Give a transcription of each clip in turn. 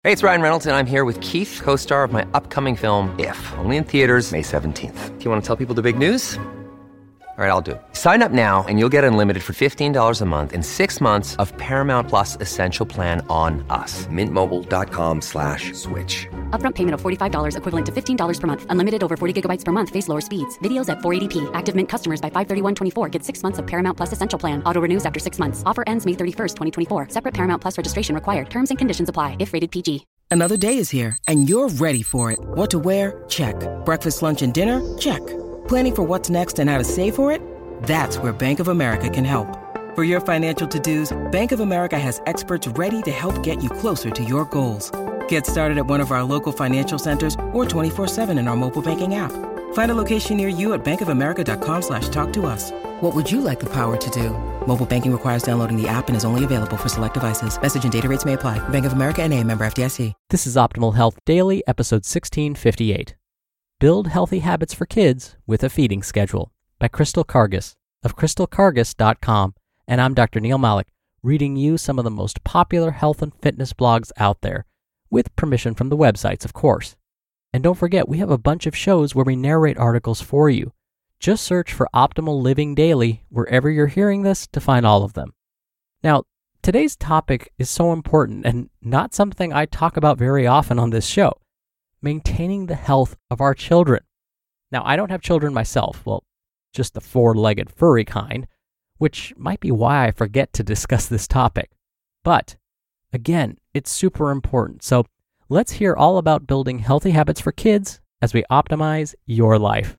Hey, it's Ryan Reynolds, and I'm here with Keith, co-star of my upcoming film, If, only in theaters May 17th. Do you want to tell people the big news? All right, I'll do it. Sign up now and you'll get unlimited for $15 a month and 6 months of Paramount Plus Essential Plan on us. MintMobile.com/switch. Upfront payment of $45 equivalent to $15 per month. Unlimited over 40 gigabytes per month. Face lower speeds. Videos at 480p. Active Mint customers by 531.24 get 6 months of Paramount Plus Essential Plan. Auto renews after 6 months. Offer ends May 31st, 2024. Separate Paramount Plus registration required. Terms and conditions apply if rated PG. Another day is here, and you're ready for it. What to wear? Check. Breakfast, lunch, and dinner? Check. Planning for what's next and how to save for it? That's where Bank of America can help. For your financial to-dos, Bank of America has experts ready to help get you closer to your goals. Get started at one of our local financial centers or 24/7 in our mobile banking app. Find a location near you at bankofamerica.com/talktous. What would you like the power to do? Mobile banking requires downloading the app and is only available for select devices. Message and data rates may apply. Bank of America N.A., member FDIC. This is Optimal Health Daily, episode 1658. Build Healthy Habits for Kids with a Feeding Schedule by Crystal Karges of crystalkarges.com. And I'm Dr. Neil Malik, reading you some of the most popular health and fitness blogs out there, with permission from the websites, of course. And don't forget, we have a bunch of shows where we narrate articles for you. Just search for Optimal Living Daily wherever you're hearing this to find all of them. Now, today's topic is so important and not something I talk about very often on this show: maintaining the health of our children. Now, I don't have children myself, well, just the four-legged furry kind, which might be why I forget to discuss this topic. But, again, it's super important. So let's hear all about building healthy habits for kids as we optimize your life.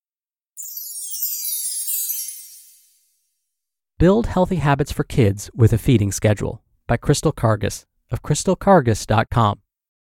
Build Healthy Habits for Kids with a Feeding Schedule by Crystal Karges of crystalkarges.com.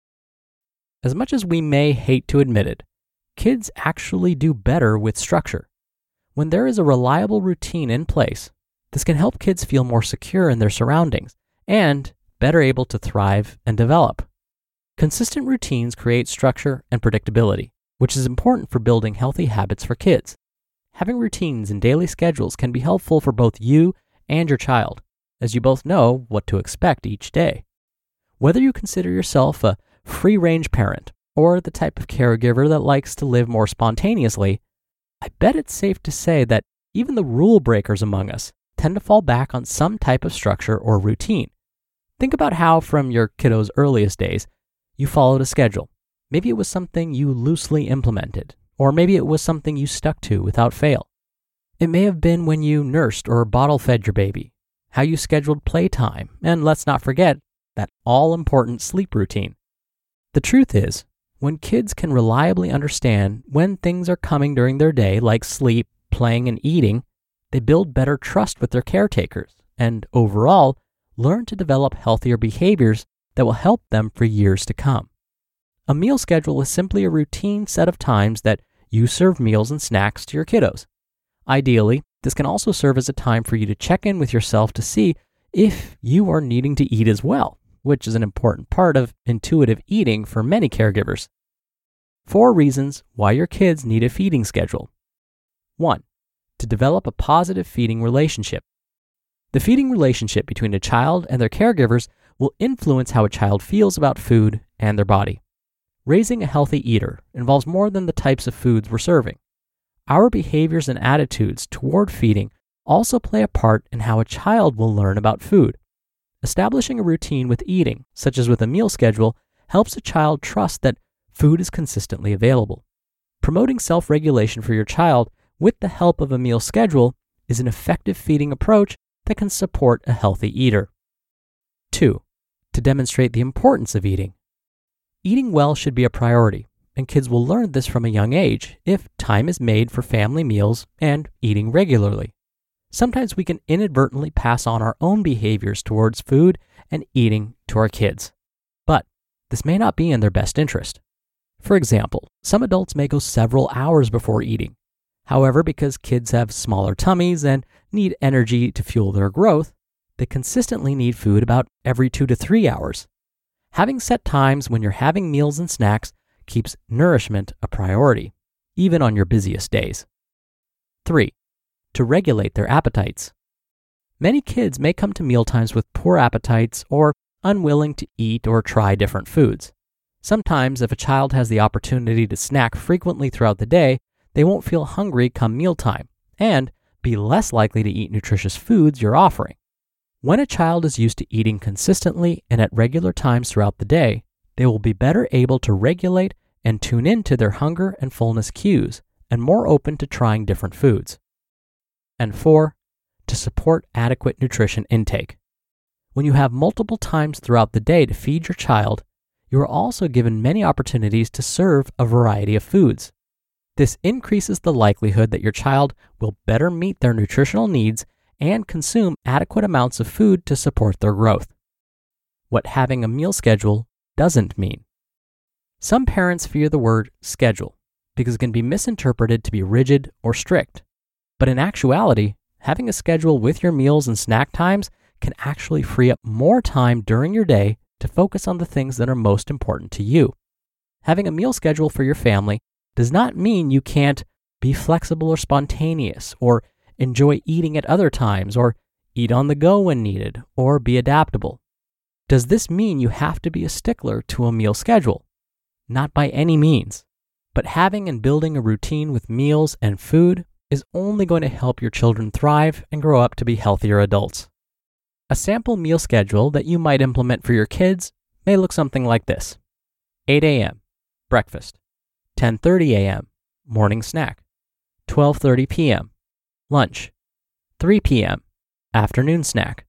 As much as we may hate to admit it, kids actually do better with structure. When there is a reliable routine in place, this can help kids feel more secure in their surroundings and better able to thrive and develop. Consistent routines create structure and predictability, which is important for building healthy habits for kids. Having routines and daily schedules can be helpful for both you and your child, as you both know what to expect each day. Whether you consider yourself a free-range parent or the type of caregiver that likes to live more spontaneously, I bet it's safe to say that even the rule breakers among us tend to fall back on some type of structure or routine. Think about how, from your kiddo's earliest days, you followed a schedule. Maybe it was something you loosely implemented, or maybe it was something you stuck to without fail. It may have been when you nursed or bottle-fed your baby, how you scheduled playtime, and let's not forget that all-important sleep routine. The truth is, when kids can reliably understand when things are coming during their day, like sleep, playing, and eating, they build better trust with their caretakers and, overall, learn to develop healthier behaviors that will help them for years to come. A meal schedule is simply a routine set of times that you serve meals and snacks to your kiddos. Ideally, this can also serve as a time for you to check in with yourself to see if you are needing to eat as well, which is an important part of intuitive eating for many caregivers. 4 reasons why your kids need a feeding schedule. 1. To develop a positive feeding relationship. The feeding relationship between a child and their caregivers will influence how a child feels about food and their body. Raising a healthy eater involves more than the types of foods we're serving. Our behaviors and attitudes toward feeding also play a part in how a child will learn about food. Establishing a routine with eating, such as with a meal schedule, helps a child trust that food is consistently available. Promoting self-regulation for your child with the help of a meal schedule is an effective feeding approach that can support a healthy eater. 2. To demonstrate the importance of eating. Eating well should be a priority, and kids will learn this from a young age if time is made for family meals and eating regularly. Sometimes we can inadvertently pass on our own behaviors towards food and eating to our kids, but this may not be in their best interest. For example, some adults may go several hours before eating. However, because kids have smaller tummies and need energy to fuel their growth, they consistently need food about every 2 to 3 hours. Having set times when you're having meals and snacks keeps nourishment a priority, even on your busiest days. 3. To regulate their appetites. Many kids may come to mealtimes with poor appetites or unwilling to eat or try different foods. Sometimes, if a child has the opportunity to snack frequently throughout the day, they won't feel hungry come mealtime and be less likely to eat nutritious foods you're offering. When a child is used to eating consistently and at regular times throughout the day, they will be better able to regulate and tune into their hunger and fullness cues and more open to trying different foods. And 4, to support adequate nutrition intake. When you have multiple times throughout the day to feed your child, you are also given many opportunities to serve a variety of foods. This increases the likelihood that your child will better meet their nutritional needs and consume adequate amounts of food to support their growth. What having a meal schedule doesn't mean. Some parents fear the word schedule because it can be misinterpreted to be rigid or strict. But in actuality, having a schedule with your meals and snack times can actually free up more time during your day to focus on the things that are most important to you. Having a meal schedule for your family does not mean you can't be flexible or spontaneous, or enjoy eating at other times, or eat on the go when needed, or be adaptable. Does this mean you have to be a stickler to a meal schedule? Not by any means. But having and building a routine with meals and food is only going to help your children thrive and grow up to be healthier adults. A sample meal schedule that you might implement for your kids may look something like this: 8 a.m., breakfast; 10:30 a.m., morning snack; 12:30 p.m., lunch; 3 p.m., afternoon snack;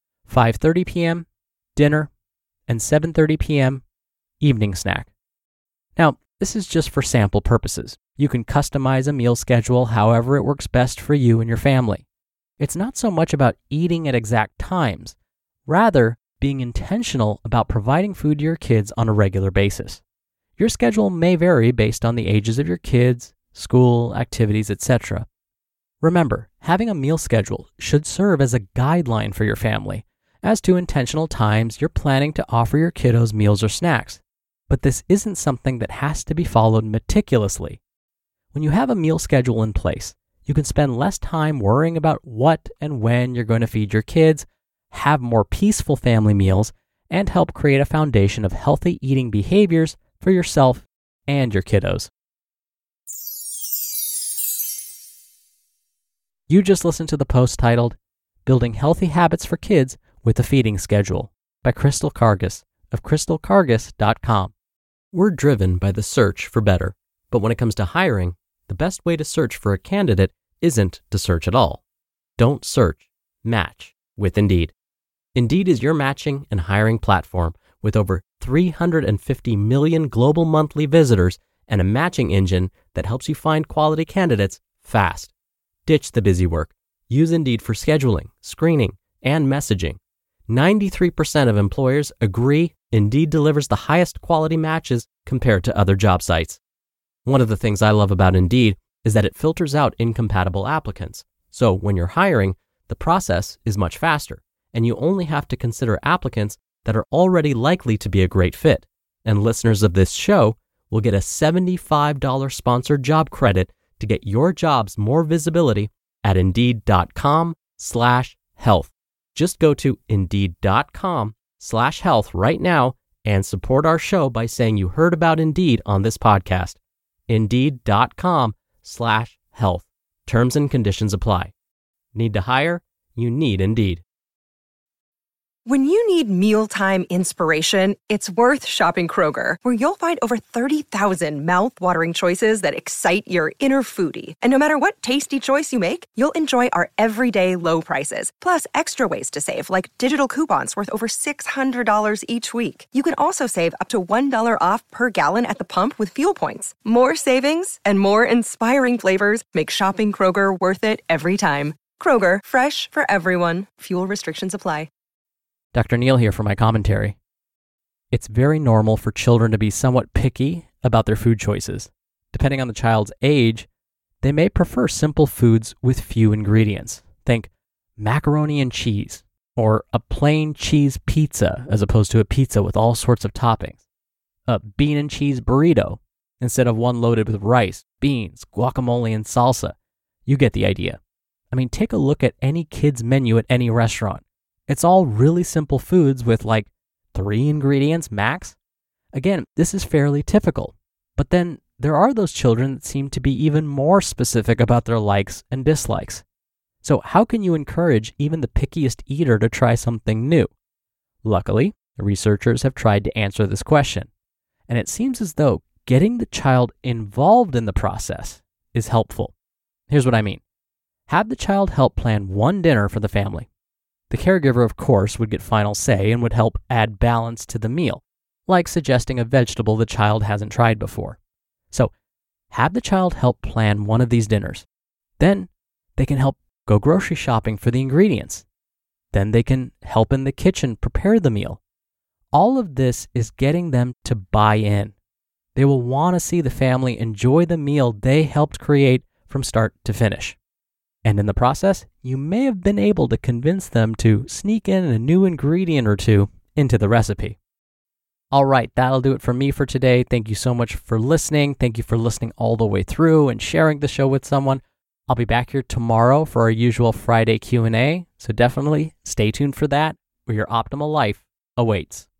5:30 p.m., dinner; and 7:30 p.m., evening snack. Now, this is just for sample purposes. You can customize a meal schedule however it works best for you and your family. It's not so much about eating at exact times, rather being intentional about providing food to your kids on a regular basis. Your schedule may vary based on the ages of your kids, school, activities, etc. Remember, having a meal schedule should serve as a guideline for your family as to intentional times you're planning to offer your kiddos meals or snacks. But this isn't something that has to be followed meticulously. When you have a meal schedule in place, you can spend less time worrying about what and when you're going to feed your kids, have more peaceful family meals, and help create a foundation of healthy eating behaviors for yourself and your kiddos. You just listened to the post titled Building Healthy Habits for Kids with a Feeding Schedule by Crystal Karges of crystalkarges.com. We're driven by the search for better, but when it comes to hiring, the best way to search for a candidate isn't to search at all. Don't search, match with Indeed. Indeed is your matching and hiring platform with over 350 million global monthly visitors and a matching engine that helps you find quality candidates fast. Ditch the busy work. Use Indeed for scheduling, screening, and messaging. 93% of employers agree Indeed delivers the highest quality matches compared to other job sites. One of the things I love about Indeed is that it filters out incompatible applicants. So when you're hiring, the process is much faster, and you only have to consider applicants that are already likely to be a great fit. And listeners of this show will get a $75 sponsored job credit to get your jobs more visibility at Indeed.com/health. Just go to Indeed.com/health right now and support our show by saying you heard about Indeed on this podcast. Indeed.com/health. Terms and conditions apply. Need to hire? You need Indeed. When you need mealtime inspiration, it's worth shopping Kroger, where you'll find over 30,000 mouth-watering choices that excite your inner foodie. And no matter what tasty choice you make, you'll enjoy our everyday low prices, plus extra ways to save, like digital coupons worth over $600 each week. You can also save up to $1 off per gallon at the pump with fuel points. More savings and more inspiring flavors make shopping Kroger worth it every time. Kroger, fresh for everyone. Fuel restrictions apply. Dr. Neal here for my commentary. It's very normal for children to be somewhat picky about their food choices. Depending on the child's age, they may prefer simple foods with few ingredients. Think macaroni and cheese, or a plain cheese pizza as opposed to a pizza with all sorts of toppings. A bean and cheese burrito instead of one loaded with rice, beans, guacamole, and salsa. You get the idea. I mean, take a look at any kid's menu at any restaurant. It's all really simple foods with like 3 ingredients max? Again, this is fairly typical. But then there are those children that seem to be even more specific about their likes and dislikes. So how can you encourage even the pickiest eater to try something new? Luckily, the researchers have tried to answer this question. And it seems as though getting the child involved in the process is helpful. Here's what I mean. Have the child help plan one dinner for the family. The caregiver, of course, would get final say and would help add balance to the meal, like suggesting a vegetable the child hasn't tried before. So, have the child help plan one of these dinners. Then, they can help go grocery shopping for the ingredients. Then they can help in the kitchen prepare the meal. All of this is getting them to buy in. They will want to see the family enjoy the meal they helped create from start to finish. And in the process, you may have been able to convince them to sneak in a new ingredient or two into the recipe. All right, that'll do it for me for today. Thank you so much for listening. Thank you for listening all the way through and sharing the show with someone. I'll be back here tomorrow for our usual Friday Q&A, so definitely stay tuned for that, where your optimal life awaits.